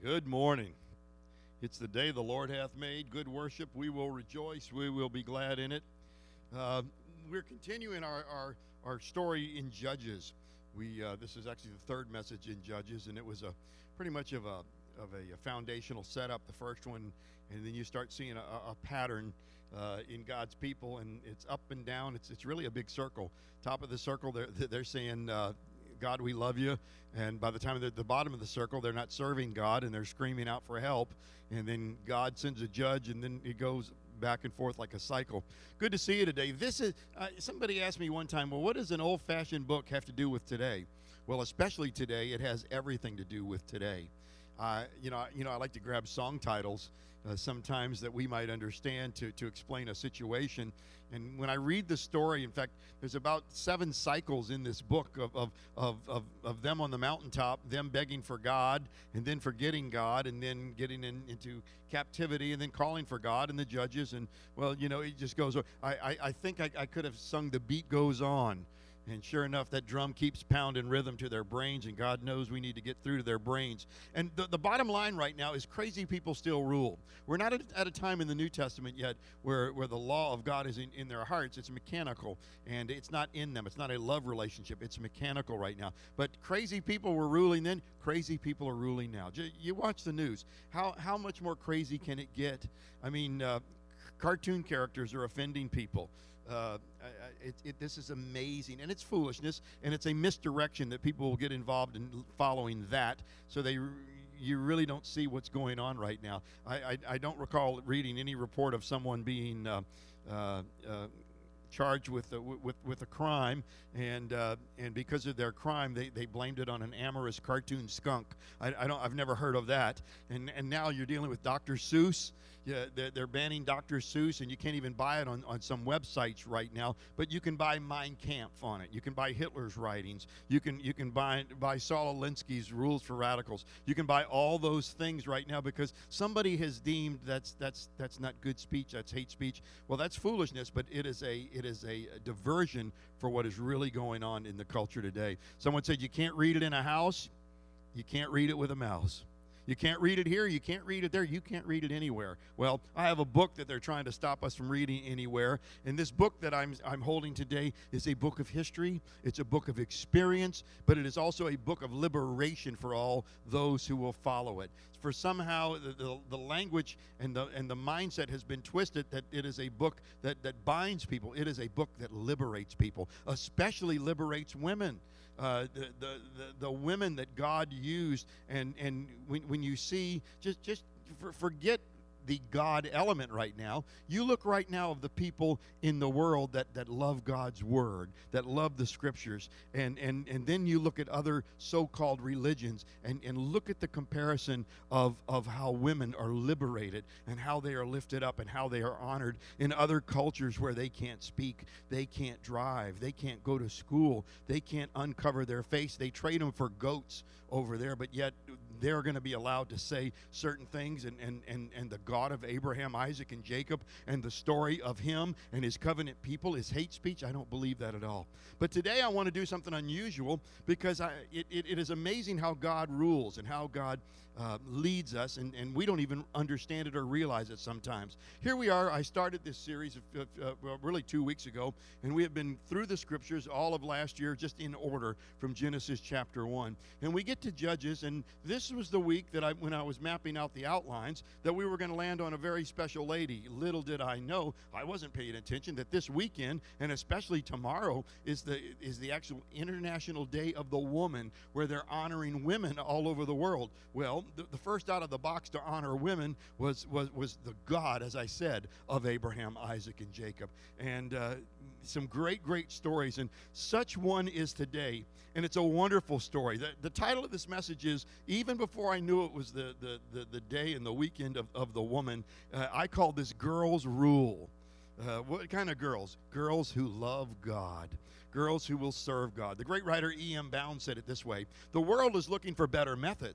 Good morning. It's the day the Lord hath made. Good worship. We will rejoice. We will be glad in it. We're continuing our story in Judges. This is actually the third message in Judges, and it was pretty much of a foundational setup. The first one, and then you start seeing a pattern in God's people, and it's up and down. It's really a big circle. Top of the circle, they're saying, God, we love you. And by the time they're at the bottom of the circle, they're not serving God, and they're screaming out for help. And then God sends a judge, and then it goes back and forth like a cycle. Good to see you today. This is somebody asked me one time, well, what does an old-fashioned book have to do with today? Well, especially today, it has everything to do with today. I like to grab song titles sometimes that we might understand to explain a situation. And when I read the story, in fact, there's about 7 cycles in this book of them on the mountaintop, them begging for God, and then forgetting God, and then getting into captivity, and then calling for God, and the judges. And, well, it just goes. I think I could have sung The Beat Goes On. And sure enough, that drum keeps pounding rhythm to their brains, and God knows we need to get through to their brains. And the bottom line right now is crazy people still rule. We're not at a time in the New Testament yet where the law of God is in their hearts. It's mechanical, and it's not in them. It's not a love relationship. It's mechanical right now. But crazy people were ruling then. Crazy people are ruling now. You watch the news. How much more crazy can it get? I mean, cartoon characters are offending people. This is amazing, and it's foolishness, and it's a misdirection that people will get involved in following that, so you really don't see what's going on right now. I don't recall reading any report of someone being charged with a crime, and because of their crime, they blamed it on an amorous cartoon skunk. I've never heard of that, and now you're dealing with Dr. Seuss. Yeah, they're banning Dr. Seuss, and you can't even buy it on some websites right now. But you can buy Mein Kampf on it. You can buy Hitler's writings. You can buy Saul Alinsky's Rules for Radicals. You can buy all those things right now because somebody has deemed that's not good speech. That's hate speech. Well, that's foolishness. But it is a diversion for what is really going on in the culture today. Someone said you can't read it in a house. You can't read it with a mouse. You can't read it here, you can't read it there, you can't read it anywhere. Well, I have a book that they're trying to stop us from reading anywhere, and this book that I'm holding today is a book of history, it's a book of experience, but it is also a book of liberation for all those who will follow it. For somehow the language and the mindset has been twisted that it is a book that binds people. It is a book that liberates people, especially liberates women. The women that God used, and when you see, just forget the God element right now. You look right now of the people in the world that love God's word, that love the scriptures, and then you look at other so-called religions and look at the comparison of how women are liberated and how they are lifted up and how they are honored in other cultures where they can't speak, they can't drive, they can't go to school, they can't uncover their face. They trade them for goats over there, but yet they're going to be allowed to say certain things, and the God of Abraham, Isaac, and Jacob, and the story of him and his covenant people is hate speech. I don't believe that at all. But today I want to do something unusual because it is amazing how God rules and how God leads us, and we don't even understand it or realize it sometimes. Here we are. I started this series really 2 weeks ago, and we have been through the scriptures all of last year just in order from Genesis chapter 1. And we get to Judges, and this was the week that when I was mapping out the outlines, that we were going to land on a very special lady. Little did I know, I wasn't paying attention, that this weekend, and especially tomorrow, is the actual International Day of the Woman, where they're honoring women all over the world. Well, the first out of the box to honor women was the God, as I said, of Abraham, Isaac, and Jacob. And some great stories, and such one is today. And it's a wonderful story. The title of this message is, even before I knew it was the day and the weekend of the woman, I called this Girls Rule. What kind of girls? Girls who love God. Girls who will serve God. The great writer E.M. Bounds said it this way: the world is looking for better methods,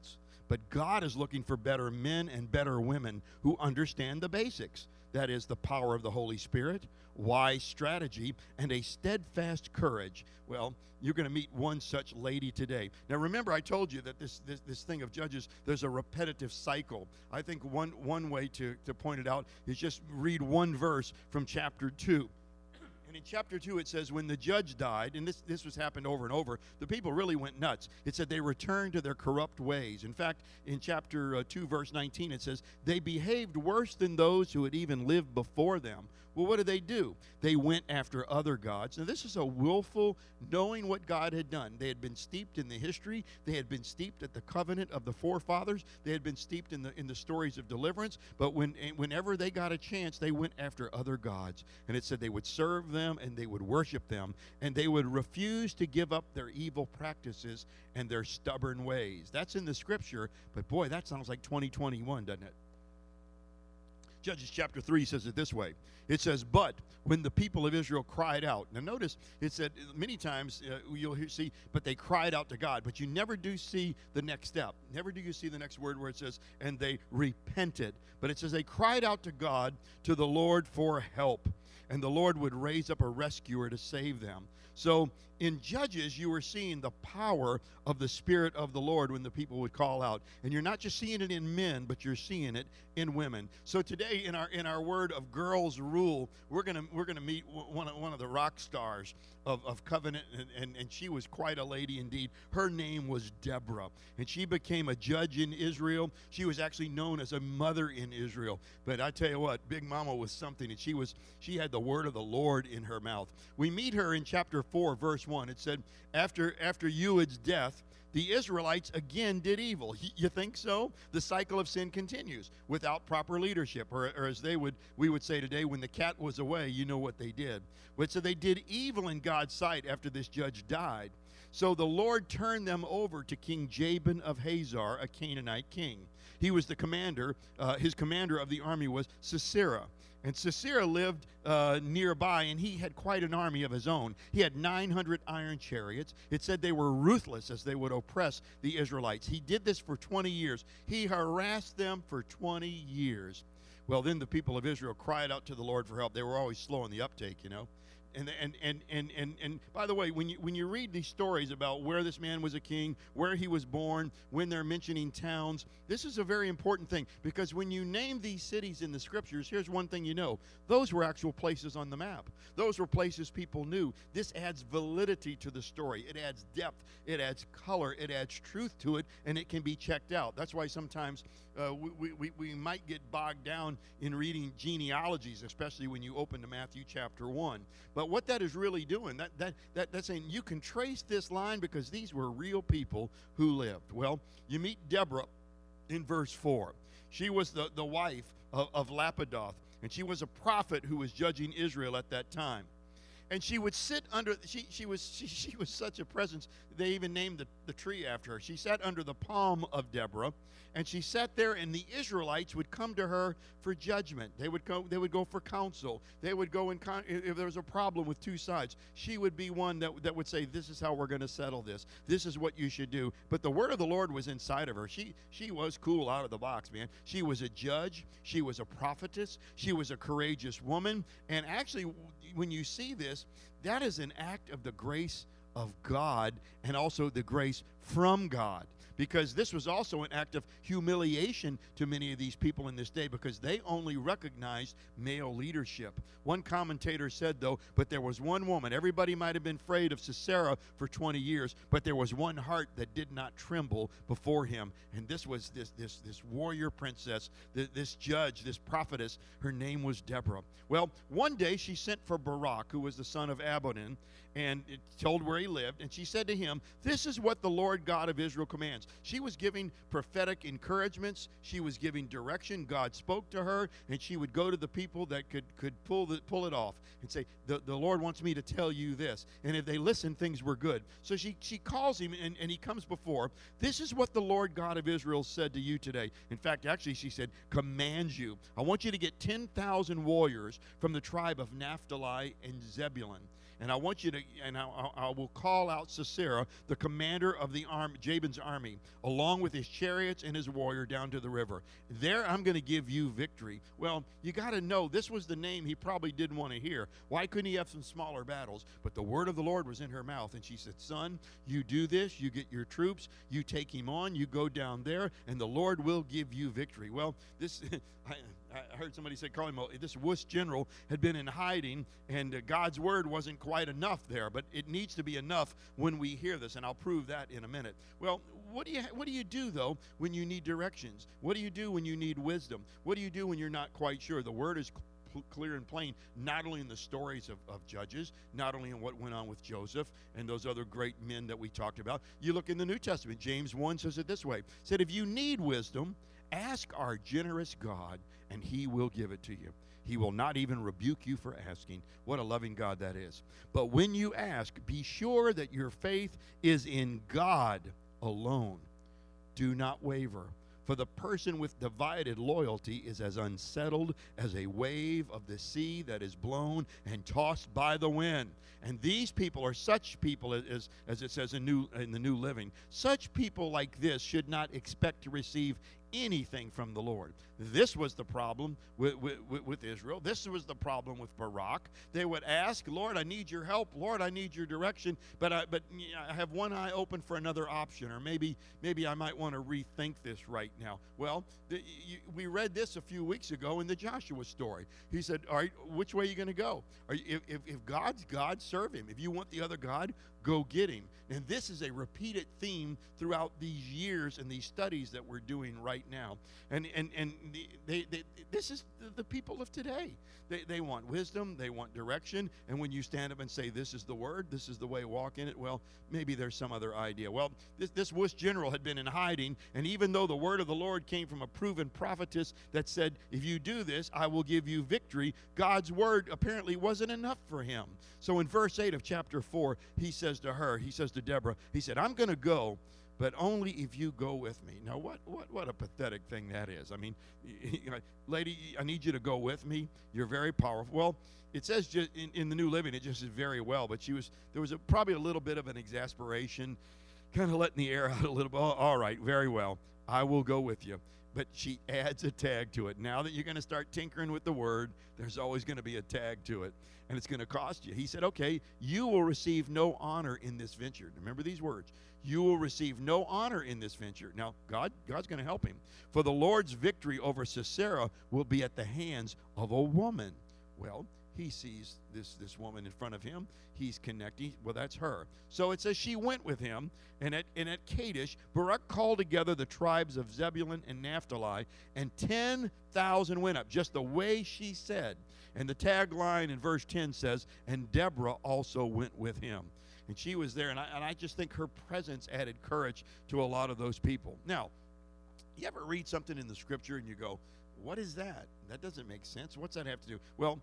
But God is looking for better men and better women who understand the basics. That is the power of the Holy Spirit, wise strategy, and a steadfast courage. Well, you're going to meet one such lady today. Now, remember, I told you that this thing of Judges, there's a repetitive cycle. I think one way to point it out is just read one verse from chapter 2. And in chapter 2, it says, when the judge died, and this was happened over and over, the people really went nuts. It said they returned to their corrupt ways. In fact, in chapter 2, verse 19, it says, they behaved worse than those who had even lived before them. Well, what did they do? They went after other gods. Now, this is a willful knowing what God had done. They had been steeped in the history. They had been steeped at the covenant of the forefathers. They had been steeped in the stories of deliverance. But whenever they got a chance, they went after other gods. And it said they would serve them and they would worship them. And they would refuse to give up their evil practices and their stubborn ways. That's in the scripture. But boy, that sounds like 2021, doesn't it? Judges chapter 3 says it this way. It says, but when the people of Israel cried out. Now notice, it said many times you'll see, but they cried out to God. But you never do see the next step. Never do you see the next word where it says, and they repented. But it says they cried out to God, to the Lord for help. And the Lord would raise up a rescuer to save them. So in Judges, you were seeing the power of the Spirit of the Lord when the people would call out. And you're not just seeing it in men, but you're seeing it in women. So today, in our word of girls rule, we're gonna meet one of the rock stars of Covenant, and she was quite a lady indeed. Her name was Deborah, and she became a judge in Israel. She was actually known as a mother in Israel. But I tell you what, Big Mama was something, and she had the word of the Lord in her mouth. We meet her in chapter 4, verse 1. It said, after Ehud's death, the Israelites again did evil. You think so? The cycle of sin continues without proper leadership, or as we would say today, when the cat was away, you know what they did. But so they did evil in God's sight after this judge died. So the Lord turned them over to King Jabin of Hazor, a Canaanite king. He was the commander. His commander of the army was Sisera. And Sisera lived nearby, and he had quite an army of his own. He had 900 iron chariots. It said they were ruthless as they would oppress the Israelites. He did this for 20 years. He harassed them for 20 years. Well, then the people of Israel cried out to the Lord for help. They were always slow in the uptake, you know. And by the way, when you read these stories about where this man was a king, where he was born, when they're mentioning towns, this is a very important thing, because when you name these cities in the scriptures, here's one thing you know: those were actual places on the map. Those were places people knew. This adds validity to the story. It adds depth. It adds color. It adds truth to it, and it can be checked out. That's why sometimes we might get bogged down in reading genealogies, especially when you open to Matthew chapter 1. But what that is really doing, that's saying you can trace this line because these were real people who lived. Well, you meet Deborah in verse 4. She was the wife of Lapidoth, and she was a prophet who was judging Israel at that time. And she would sit under, she was such a presence, they even named the tree after her. She sat under the palm of Deborah, and she sat there, and the Israelites would come to her for judgment. They would go for counsel. They would go if there was a problem with two sides, she would be one that would say, this is how we're going to settle this. This is what you should do. But the word of the Lord was inside of her. She was cool out of the box, man. She was a judge. She was a prophetess. She was a courageous woman. And actually, when you see this, that is an act of the grace of God and also the grace from God. Because this was also an act of humiliation to many of these people in this day, because they only recognized male leadership. One commentator said, though, but there was one woman. Everybody might have been afraid of Sisera for 20 years, but there was one heart that did not tremble before him. And this was this warrior princess, this judge, this prophetess. Her name was Deborah. Well, one day she sent for Barak, who was the son of Abodin, and it told where he lived. And she said to him, this is what the Lord God of Israel commands. She was giving prophetic encouragements. She was giving direction. God spoke to her, and she would go to the people that could pull it off and say, the Lord wants me to tell you this. And if they listened, things were good. So she calls him, and he comes before. This is what the Lord God of Israel said to you today. In fact, actually, she said, commands you. I want you to get 10,000 warriors from the tribe of Naphtali and Zebulun. and I want you to, and I will call out Sisera, the commander of the army, Jabin's army, along with his chariots and his warrior down to the river. There I'm going to give you victory. Well, you got to know, this was the name he probably didn't want to hear. Why couldn't he have some smaller battles? But the word of the Lord was in her mouth, and she said, son, you do this, you get your troops, you take him on, you go down there, and the Lord will give you victory. Well, this, I heard somebody say, Carly, this wuss general had been in hiding, and God's word wasn't quite enough there, but it needs to be enough when we hear this, and I'll prove that in a minute. Well, what do you do, though, when you need directions? What do you do when you need wisdom? What do you do when you're not quite sure? The word is clear and plain, not only in the stories of Judges, not only in what went on with Joseph and those other great men that we talked about. You look in the New Testament, James 1 says it this way, said, if you need wisdom, ask our generous God, and he will give it to you. He will not even rebuke you for asking. What a loving God that is. But when you ask, be sure that your faith is in God alone. Do not waver. For the person with divided loyalty is as unsettled as a wave of the sea that is blown and tossed by the wind. And these people are such people, as it says in the New Living, such people like this should not expect to receive anything from the Lord. This was the problem with Israel. This was the problem with Barak. They would ask, Lord, I need your help. Lord, I need your direction. But I have one eye open for another option, or maybe I might want to rethink this right now. Well, we read this a few weeks ago in the Joshua story. He said, all right, which way are you going to go? If God's God, serve him. If you want the other God, go get him. And this is a repeated theme throughout these years and these studies that we're doing right now. And this is the people of today. They want wisdom, they want direction, and when you stand up and say, this is the word, this is the way, walk in it, well, maybe there's some other idea. Well, this wuss general had been in hiding, and even though the word of the Lord came from a proven prophetess that said, if you do this, I will give you victory, God's word apparently wasn't enough for him. So in verse 8 of chapter 4, he says to Deborah, he said, I'm going to go, but only if you go with me. Now, what a pathetic thing that is. I mean, lady, I need you to go with me. You're very powerful. Well, it says just in the New Living, it just says very well, but there was probably a little bit of an exasperation, kind of letting the air out a little bit. Oh, all right, very well. I will go with you. But she adds a tag to it. Now that you're going to start tinkering with the word, there's always going to be a tag to it, and it's going to cost you. He said, okay, you will receive no honor in this venture. Remember these words. You will receive no honor in this venture. Now, God's going to help him. For the Lord's victory over Sisera will be at the hands of a woman. Well, he sees this woman in front of him. He's connecting. Well, that's her. So it says she went with him, and at Kadesh, Barak called together the tribes of Zebulun and Naphtali, and 10,000 went up, just the way she said. And the tagline in verse 10 says, and Deborah also went with him. And she was there, and I just think her presence added courage to a lot of those people. Now, you ever read something in the scripture and you go, what is that? That doesn't make sense. What's that have to do? Well,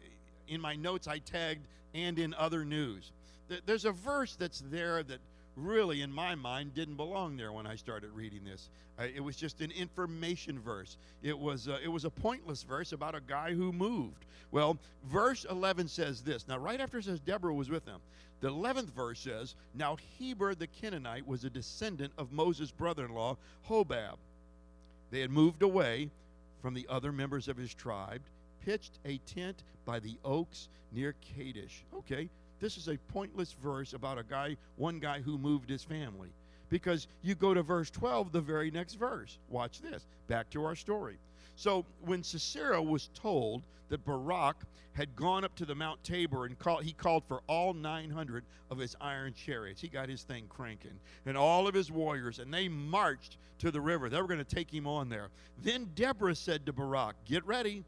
in my notes I tagged, and in other news. There's a verse that's there that really, in my mind, didn't belong there when I started reading this. It was just an information verse. It was a pointless verse about a guy who moved. Well, verse 11 says this. Now, right after it says Deborah was with them, the 11th verse says, now Heber the Canaanite was a descendant of Moses' brother-in-law, Hobab. They had moved away from the other members of his tribe, pitched a tent by the oaks near Kadesh. Okay, this is a pointless verse about one guy who moved his family. Because you go to verse 12, the very next verse. Watch this. Back to our story. So when Sisera was told that Barak had gone up to the Mount Tabor and he called for all 900 of his iron chariots. He got his thing cranking. And all of his warriors. And they marched to the river. They were going to take him on there. Then Deborah said to Barak, get ready.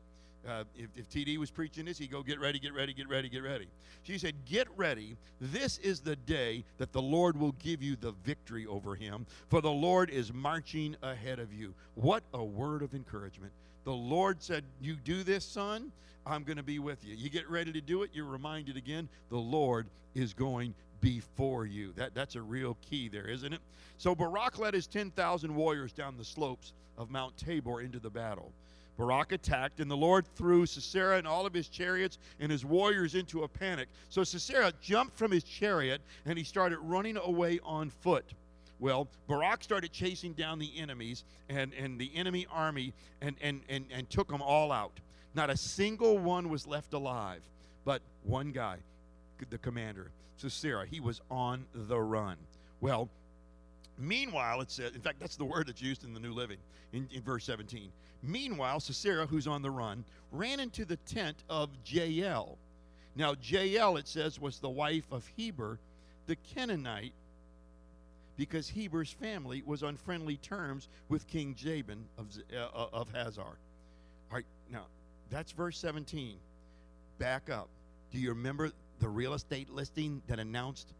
If TD was preaching this, he'd go, get ready, get ready, get ready, get ready. She said, get ready. This is the day that the Lord will give you the victory over him, for the Lord is marching ahead of you. What a word of encouragement. The Lord said, you do this, son, I'm going to be with you. You get ready to do it, you're reminded again, the Lord is going before you. That's a real key there, isn't it? So Barak led his 10,000 warriors down the slopes of Mount Tabor into the battle. Barak attacked, and the Lord threw Sisera and all of his chariots and his warriors into a panic. So Sisera jumped from his chariot, and he started running away on foot. Well, Barak started chasing down the enemies and the enemy army and took them all out. Not a single one was left alive, but one guy, the commander, Sisera, he was on the run. Well, meanwhile, it says, in fact, that's the word that's used in the New Living in verse 17. Meanwhile, Sisera, who's on the run, ran into the tent of Jael. Now, Jael, it says, was the wife of Heber, the Canaanite, because Heber's family was on friendly terms with King Jabin of Hazor. All right, now, that's verse 17. Back up. Do you remember the real estate listing that announced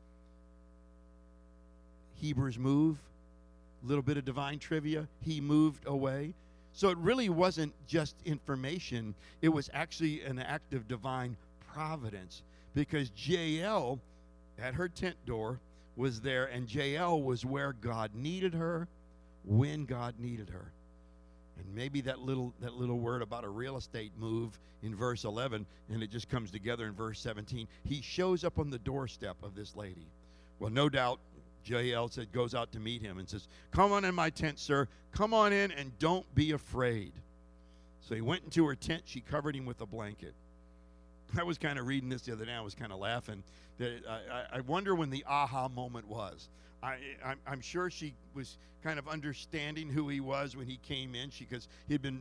Heber's move? A little bit of divine trivia. He moved away. So it really wasn't just information. It was actually an act of divine providence, because Jael, at her tent door, was there, and Jael was where God needed her, when God needed her. And maybe that little word about a real estate move in verse 11, and it just comes together in verse 17. He shows up on the doorstep of this lady. Well, no doubt, Jael goes out to meet him and says, "Come on in my tent, sir. Come on in and don't be afraid." So he went into her tent. She covered him with a blanket. I was kind of reading this the other day. I was kind of laughing. I wonder when the aha moment was. I'm sure she was kind of understanding who he was when he came in, because he'd been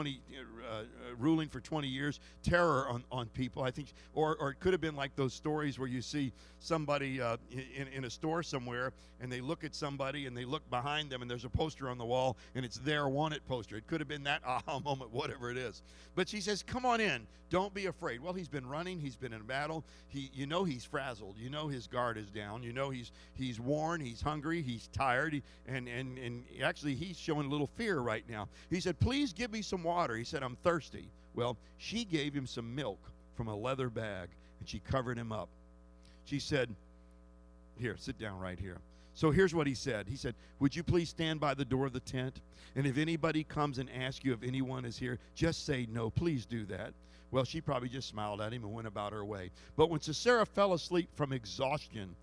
ruling for 20 years, terror on people. I think, or it could have been like those stories where you see somebody in a store somewhere, and they look at somebody and they look behind them, and there's a poster on the wall, and it's their wanted poster. It could have been that aha moment, whatever it is. But she says, "Come on in. Don't be afraid." Well, he's been running. He's been in battle. You know he's frazzled. You know his guard is down. You know he's worn. He's hungry. He's tired. And actually he's showing a little fear right now. He said, "Please give me some water." He said, "I'm thirsty." Well, she gave him some milk from a leather bag, and she covered him up. She said, "Here, sit down right here." So here's what he said. He said, "Would you please stand by the door of the tent? And if anybody comes and asks you if anyone is here, just say no. Please do that." Well, she probably just smiled at him and went about her way. But when Sisera fell asleep from exhaustion,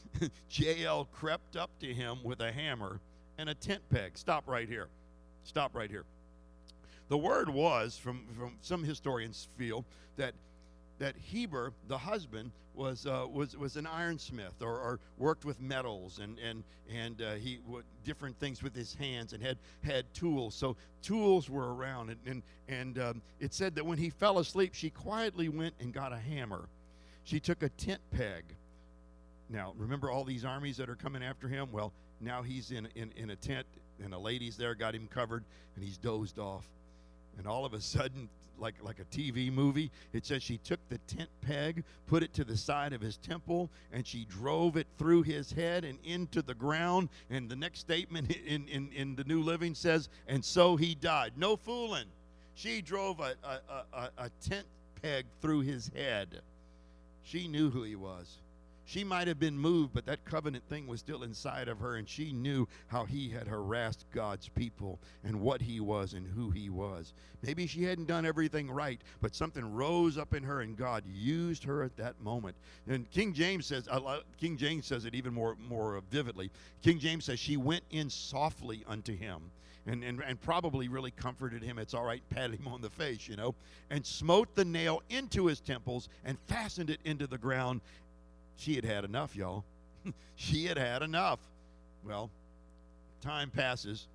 Jael crept up to him with a hammer and a tent peg. Stop right here. Stop right here. The word was, from some historians feel, that Heber, the husband, was an ironsmith, or worked with metals, and he would different things with his hands, and had tools. So tools were around, and it said that when he fell asleep, she quietly went and got a hammer. She took a tent peg. Now, remember all these armies that are coming after him? Well, now he's in a tent, and a lady's there, got him covered, and he's dozed off. And all of a sudden, like a TV movie, it says she took the tent peg, put it to the side of his temple, and she drove it through his head and into the ground. And the next statement in the New Living says, "And so he died." No fooling. She drove a tent peg through his head. She knew who he was. She might have been moved, but that covenant thing was still inside of her, and she knew how he had harassed God's people and what he was and who he was. Maybe she hadn't done everything right, but something rose up in her, and God used her at that moment. And King James says it even more vividly. King James says she went in softly unto him. And probably really comforted him. It's all right, patted him on the face, and smote the nail into his temples and fastened it into the ground. She had had enough, y'all. She had had enough. Well, time passes.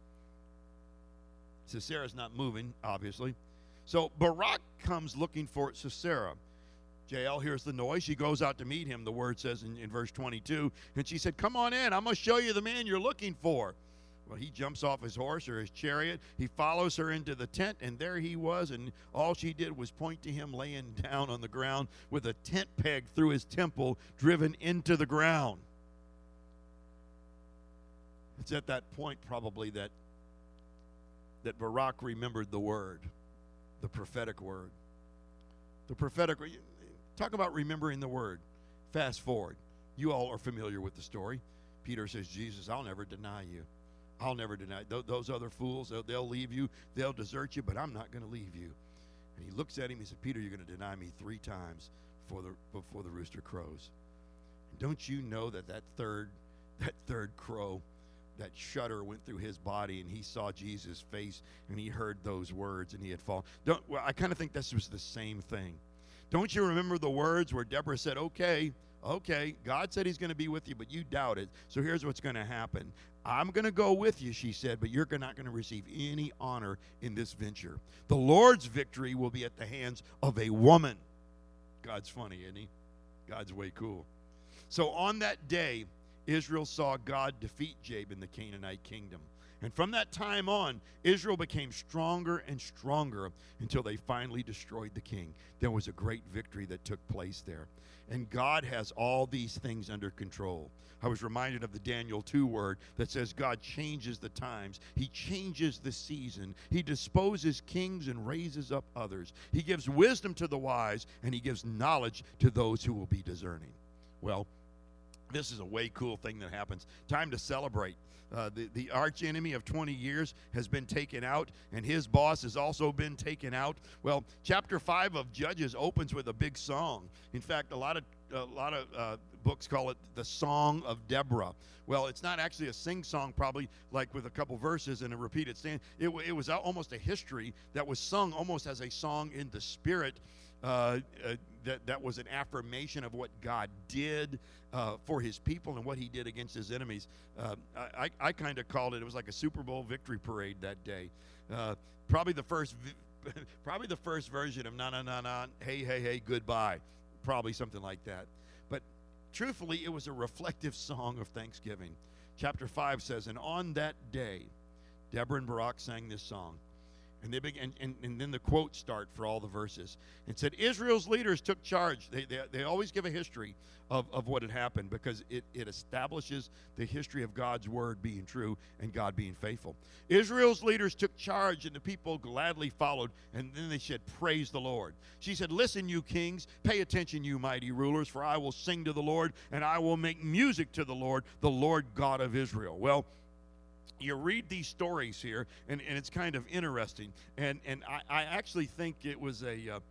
Sisera's not moving, obviously. So Barak comes looking for Sisera. Jael hears the noise. She goes out to meet him, the word says in verse 22. And she said, "Come on in. I'm going to show you the man you're looking for." Well, he jumps off his horse or his chariot. He follows her into the tent, and there he was, and all she did was point to him laying down on the ground with a tent peg through his temple driven into the ground. It's at that point probably that Barak remembered the word, the prophetic word. The prophetic, talk about remembering the word. Fast forward. You all are familiar with the story. Peter says, "Jesus, I'll never deny you." I'll never deny. Those other fools, they'll leave you, they'll desert you, but I'm not going to leave you. And he looks at him, he said, Peter, you're going to deny me 3 times before the rooster crows. And don't you know that third crow, that shudder went through his body, and he saw Jesus' face, and he heard those words, and he had fallen. I kind of think this was the same thing. Don't you remember the words where Deborah said, okay, God said he's going to be with you, but you doubt it. So here's what's going to happen. I'm going to go with you, she said, but you're not going to receive any honor in this venture. The Lord's victory will be at the hands of a woman. God's funny, isn't he? God's way cool. So on that day, Israel saw God defeat Jabin, the Canaanite kingdom. And from that time on, Israel became stronger and stronger until they finally destroyed the king. There was a great victory that took place there. And God has all these things under control. I was reminded of the Daniel 2 word that says God changes the times. He changes the season. He disposes kings and raises up others. He gives wisdom to the wise, and he gives knowledge to those who will be discerning. Well, this is a way cool thing that happens. Time to celebrate. The arch enemy of 20 years has been taken out, and his boss has also been taken out. Well, chapter 5 of Judges opens with a big song. In fact, a lot of books call it the Song of Deborah. Well, it's not actually a sing-song, probably like with a couple verses and a repeated stand. It was almost a history that was sung almost as a song in the spirit. That was an affirmation of what God did for his people and what he did against his enemies. I kind of called it was like a Super Bowl victory parade that day. Probably the first version of na na na na, hey hey hey, goodbye, probably something like that. But truthfully, it was a reflective song of thanksgiving. Chapter 5 says, and on that day, Deborah and Barak sang this song. And they began, and then the quotes start for all the verses. It said, Israel's leaders took charge. They always give a history of what had happened, because it establishes the history of God's word being true and God being faithful. Israel's leaders took charge, and the people gladly followed. And then they said, praise the Lord. She said, listen, you kings, pay attention, you mighty rulers, for I will sing to the Lord, and I will make music to the Lord God of Israel. Well, you read these stories here, and it's kind of interesting. And I actually think it was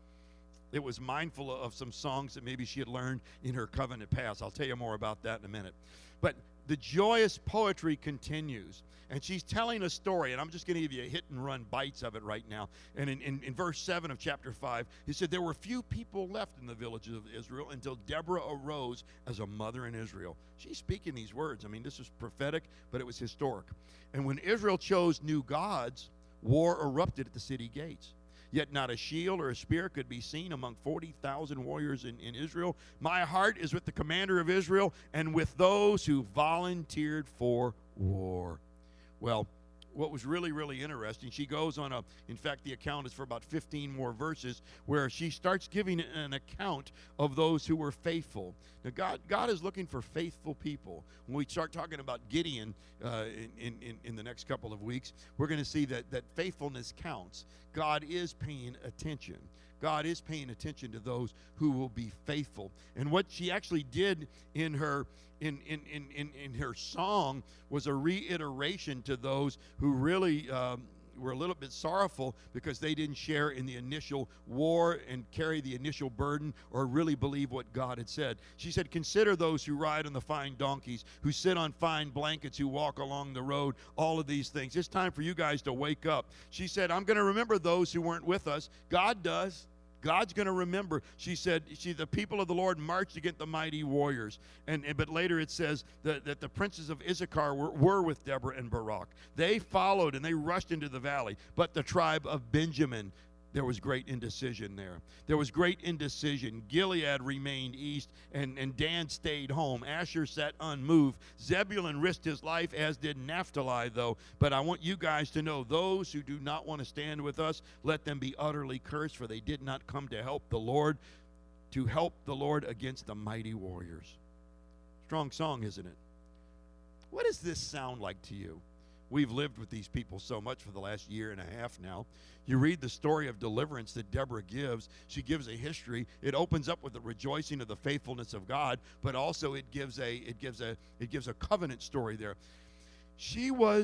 mindful of some songs that maybe she had learned in her covenant past. I'll tell you more about that in a minute. But the joyous poetry continues. And she's telling a story, and I'm just going to give you a hit-and-run bites of it right now. And in verse 7 of chapter 5, he said, there were few people left in the villages of Israel until Deborah arose as a mother in Israel. She's speaking these words. I mean, this was prophetic, but it was historic. And when Israel chose new gods, war erupted at the city gates. Yet not a shield or a spear could be seen among 40,000 warriors in Israel. My heart is with the commander of Israel and with those who volunteered for war. Well, what was really, really interesting, she goes on in fact, the account is for about 15 more verses, where she starts giving an account of those who were faithful. Now, God is looking for faithful people. When we start talking about Gideon in the next couple of weeks, we're going to see that faithfulness counts. God is paying attention. God is paying attention to those who will be faithful. And what she actually did in her song was a reiteration to those who really were a little bit sorrowful because they didn't share in the initial war and carry the initial burden or really believe what God had said. She said, consider those who ride on the fine donkeys, who sit on fine blankets, who walk along the road, all of these things. It's time for you guys to wake up. She said, I'm going to remember those who weren't with us. God does. God's going to remember. She said, the people of the Lord marched against the mighty warriors. But later it says that the princes of Issachar were with Deborah and Barak. They followed and they rushed into the valley. But the tribe of Benjamin, there was great indecision there. There was great indecision. Gilead remained east, and Dan stayed home. Asher sat unmoved. Zebulun risked his life, as did Naphtali, though. But I want you guys to know, those who do not want to stand with us, let them be utterly cursed, for they did not come to help the Lord against the mighty warriors. Strong song, isn't it? What does this sound like to you? We've lived with these people so much for the last year and a half now. You read the story of deliverance that Deborah gives. She gives a history. It opens up with the rejoicing of the faithfulness of God, but also it gives a covenant story there. She was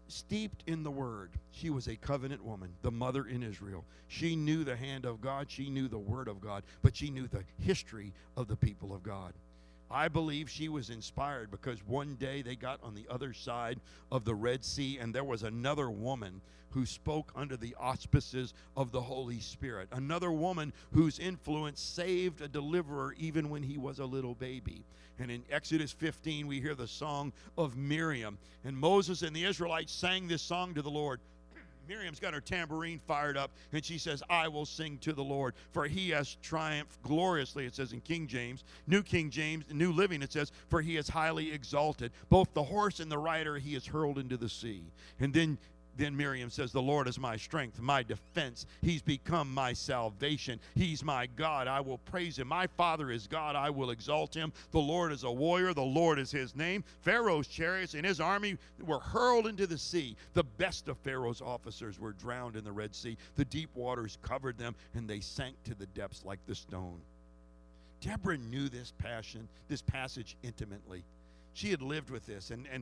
steeped in the Word. She was a covenant woman, the mother in Israel. She knew the hand of God. She knew the Word of God. But she knew the history of the people of God. I believe she was inspired because one day they got on the other side of the Red Sea, and there was another woman who spoke under the auspices of the Holy Spirit. Another woman whose influence saved a deliverer even when he was a little baby. And in Exodus 15, we hear the song of Miriam. And Moses and the Israelites sang this song to the Lord. Miriam's got her tambourine fired up, and she says, I will sing to the Lord, for he has triumphed gloriously, it says in King James. New King James, New Living, it says, for he is highly exalted. Both the horse and the rider he is hurled into the sea. And then Miriam says, the Lord is my strength, my defense. He's become my salvation. He's my God. I will praise him. My Father is God. I will exalt him. The Lord is a warrior. The Lord is his name. Pharaoh's chariots and his army were hurled into the sea. The best of Pharaoh's officers were drowned in the Red Sea. The deep waters covered them, and they sank to the depths like the stone. Deborah knew this passage intimately. She had lived with this, and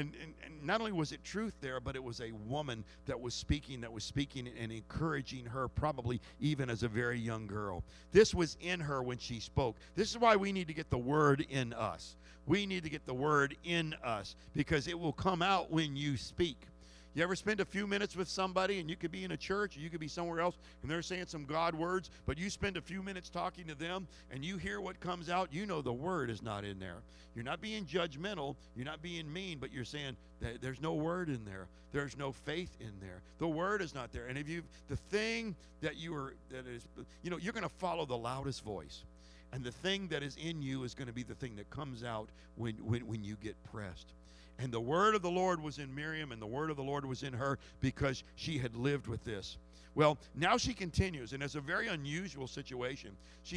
not only was it truth there, but it was a woman that was speaking and encouraging her, probably even as a very young girl. This was in her when she spoke. This is why we need to get the Word in us. We need to get the Word in us, because it will come out when you speak. You ever spend a few minutes with somebody, and you could be in a church, or you could be somewhere else, and they're saying some God words, but you spend a few minutes talking to them, and you hear what comes out, you know the Word is not in there. You're not being judgmental, you're not being mean, but you're saying that there's no Word in there. There's no faith in there. The Word is not there. And if the thing that you're going to follow the loudest voice. And the thing that is in you is going to be the thing that comes out when you get pressed. And the word of the Lord was in Miriam, and the word of the Lord was in her because she had lived with this. Well, now she continues, and it's a very unusual situation.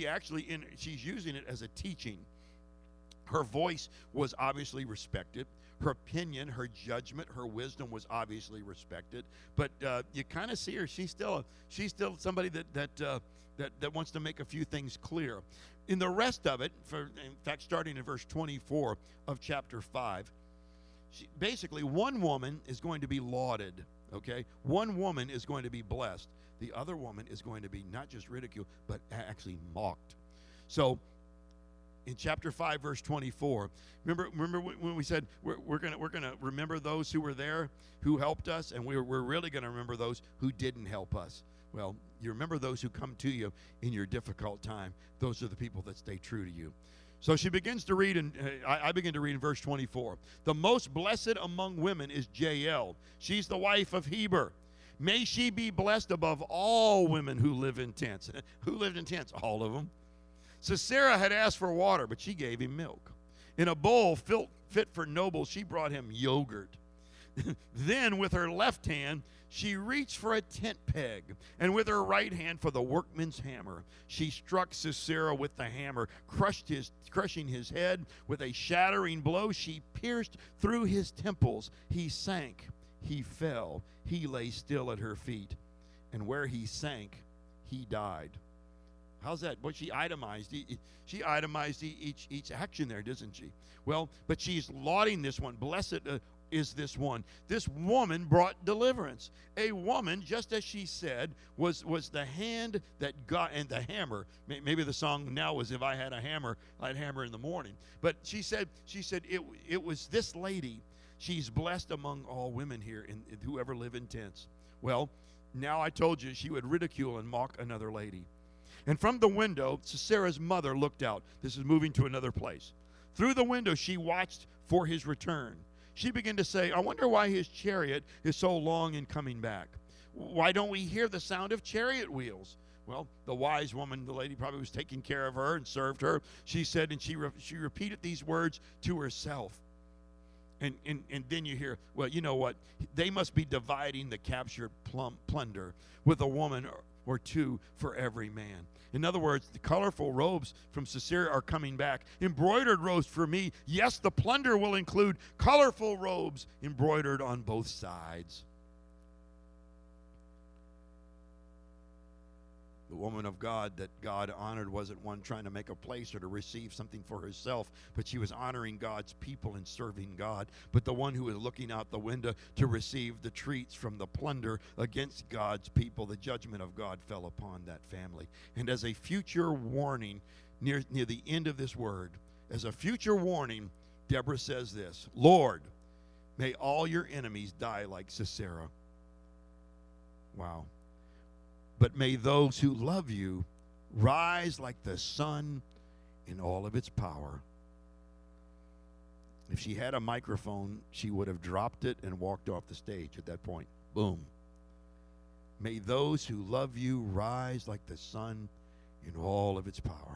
She's using it as a teaching. Her voice was obviously respected. Her opinion, her judgment, her wisdom was obviously respected. But you kind of see her. She's still somebody that wants to make a few things clear. In the rest of it, in fact, starting in verse 24 of chapter 5, basically one woman is going to be lauded, okay? One woman is going to be blessed. The other woman is going to be not just ridiculed, but actually mocked. So in chapter 5, verse 24, remember when we said we're gonna remember those who were there, who helped us, and we're really going to remember those who didn't help us. Well, you remember those who come to you in your difficult time. Those are the people that stay true to you. So she begins to read, and I begin to read in verse 24. The most blessed among women is Jael. She's the wife of Heber. May she be blessed above all women who live in tents. Who lived in tents? All of them. Sisera had asked for water, but she gave him milk. In a bowl fit for nobles, she brought him yogurt. Then with her left hand, she reached for a tent peg, and with her right hand for the workman's hammer. She struck Sisera with the hammer, crushing his head. With a shattering blow, she pierced through his temples. He sank, he fell, he lay still at her feet. And where he sank, he died. How's that? Well, she itemized each action there, doesn't she? Well, but she's lauding this one. Blessed is this one. This woman brought deliverance. A woman, just as she said, was the hand that got, and the hammer. Maybe the song now was, if I had a hammer, I'd hammer in the morning. But she said it was this lady. She's blessed among all women here, in who ever live in tents. Well, now I told you she would ridicule and mock another lady. And from the window, Sisera's mother looked out. This is moving to another place. Through the window, she watched for his return. She began to say, I wonder why his chariot is so long in coming back. Why don't we hear the sound of chariot wheels? Well, the wise woman, the lady probably was taking care of her and served her. She said, and she repeated these words to herself. And then you hear, well, you know what? They must be dividing the captured plunder with a woman or two for every man. In other words, the colorful robes from Sisera are coming back. Embroidered robes for me. Yes, the plunder will include colorful robes embroidered on both sides. The woman of God that God honored wasn't one trying to make a place or to receive something for herself, but she was honoring God's people and serving God. But the one who was looking out the window to receive the treats from the plunder against God's people, the judgment of God fell upon that family. And as a future warning, near the end of this word, as a future warning, Deborah says this: Lord, may all your enemies die like Sisera. Wow. But may those who love you rise like the sun in all of its power. If she had a microphone, she would have dropped it and walked off the stage at that point. Boom. May those who love you rise like the sun in all of its power.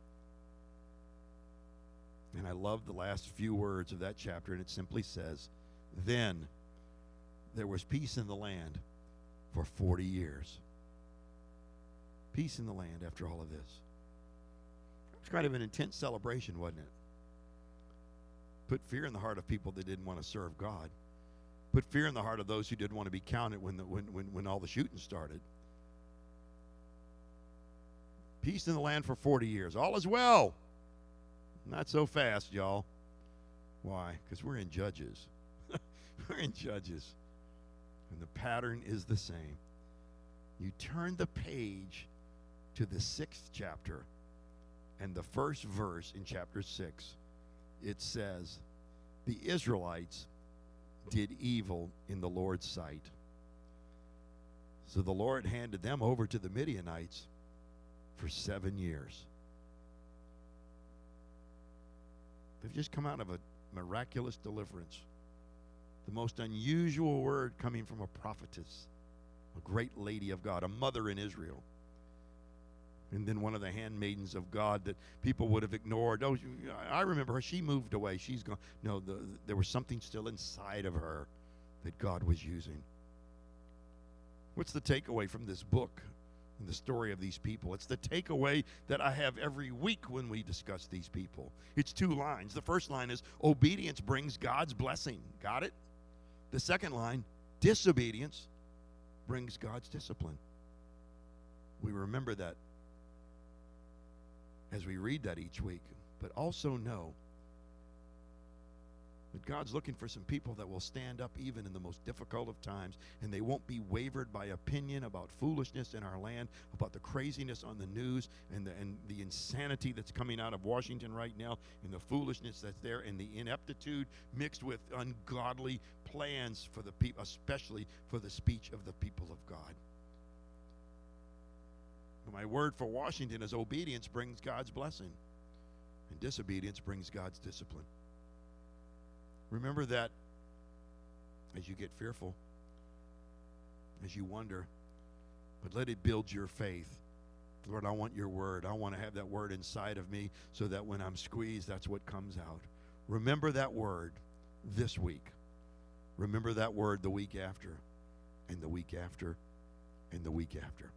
And I love the last few words of that chapter, and it simply says, then there was peace in the land for 40 years. Peace in the land after all of this. It was kind of an intense celebration, wasn't it? Put fear in the heart of people that didn't want to serve God. Put fear in the heart of those who didn't want to be counted when all the shooting started. Peace in the land for 40 years. All is well. Not so fast, y'all. Why? Because we're in Judges. We're in Judges. And the pattern is the same. You turn the page to the 6th chapter, and the first verse in chapter 6, it says, the Israelites did evil in the Lord's sight. So the Lord handed them over to the Midianites for 7 years. They've just come out of a miraculous deliverance. The most unusual word coming from a prophetess, a great lady of God, a mother in Israel. And then one of the handmaidens of God that people would have ignored. Oh, I remember her. She moved away. She's gone. No, there was something still inside of her that God was using. What's the takeaway from this book and the story of these people? It's the takeaway that I have every week when we discuss these people. It's 2 lines. The first line is, obedience brings God's blessing. Got it? The second line, disobedience brings God's discipline. We remember that as we read that each week, but also know that God's looking for some people that will stand up even in the most difficult of times, and they won't be wavered by opinion about foolishness in our land, about the craziness on the news, and the insanity that's coming out of Washington right now, and the foolishness that's there, and the ineptitude mixed with ungodly plans for the people, especially for the speech of the people of God. My word for Washington is obedience brings God's blessing, and disobedience brings God's discipline. Remember that as you get fearful, as you wonder, but let it build your faith. Lord, I want your word. I want to have that word inside of me so that when I'm squeezed, that's what comes out. Remember that word this week. Remember that word the week after, and the week after, and the week after.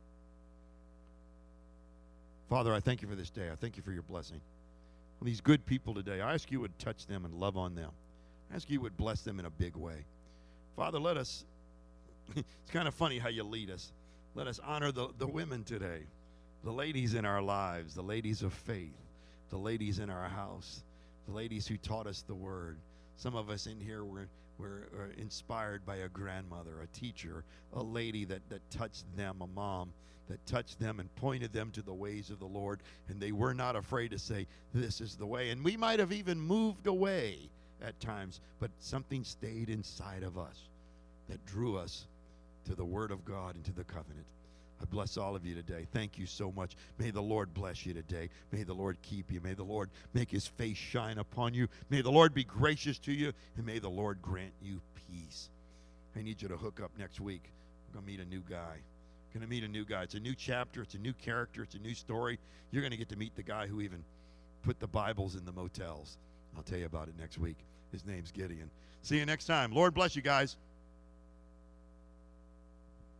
Father, I thank you for this day. I thank you for your blessing. On these good people today, I ask you would touch them and love on them. I ask you would bless them in a big way. Father, let us, it's kind of funny how you lead us. Let us honor the women today, the ladies in our lives, the ladies of faith, the ladies in our house, the ladies who taught us the word. Some of us in here were inspired by a grandmother, a teacher, a lady that touched them, a mom that touched them and pointed them to the ways of the Lord, and they were not afraid to say, this is the way. And we might have even moved away at times, but something stayed inside of us that drew us to the Word of God and to the covenant. I bless all of you today. Thank you so much. May the Lord bless you today. May the Lord keep you. May the Lord make his face shine upon you. May the Lord be gracious to you, and may the Lord grant you peace. I need you to hook up next week. I'm going to meet a new guy. Going to meet a new guy. It's a new chapter. It's a new character. It's a new story. You're going to get to meet the guy who even put the Bibles in the motels. I'll tell you about it next week. His name's Gideon. See you next time. Lord bless you guys.